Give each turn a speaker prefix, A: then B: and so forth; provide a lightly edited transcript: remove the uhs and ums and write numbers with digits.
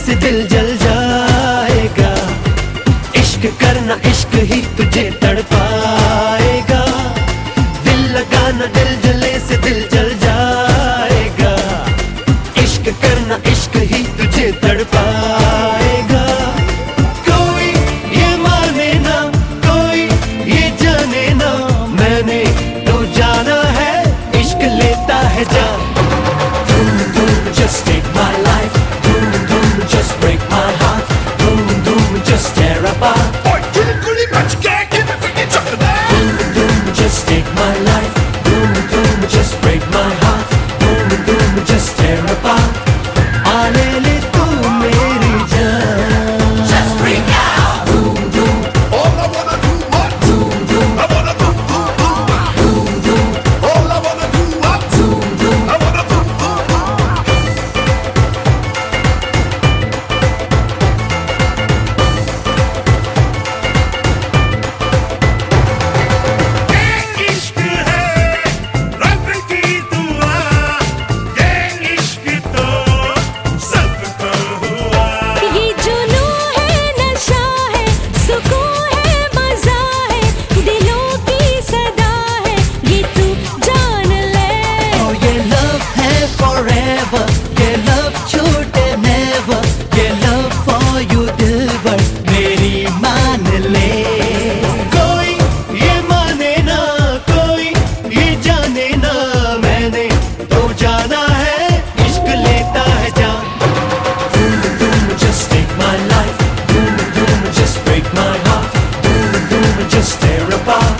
A: से दिल जल जाएगा। इश्क करना इश्क ही तुझे तड़पाएगा। दिल लगाना दिल जले से दिल जल जाएगा। इश्क करना इश्क ही तुझे तड़पाएगा। कोई ये माने ना, कोई ये जाने ना, मैंने तो जाना है इश्क लेता है जान। Boom boom just take my life, boom boom just break my heart, boom boom just tear apart. Boom boom just take my life, boom boom just break my heart, boom boom just tear apart. आने ले तू मेरी जान, just break out. Boom boom,
B: All I wanna do what?
A: boom boom,
B: I wanna boom boom boom.
A: boom boom,
B: All I wanna do what?
A: boom boom.
B: I wanna boom boom boom. इश्क है रब की दुआ, ये इश्क तो सबको हुआ।
C: ये जुनून है, नशा है, सुकून है, मजा है, दिलों की सदा है, ये तू जान ले।
A: Oh, ये love है forever, ये love छूटे never, ये love for you दिलबर मेरी मान ले। कोई ये माने ना, कोई ये जाने ना, मैंने तो जाना है इश्क लेता है जान। Boom boom just take my life, boom boom just break my heart, boom boom just tear apart.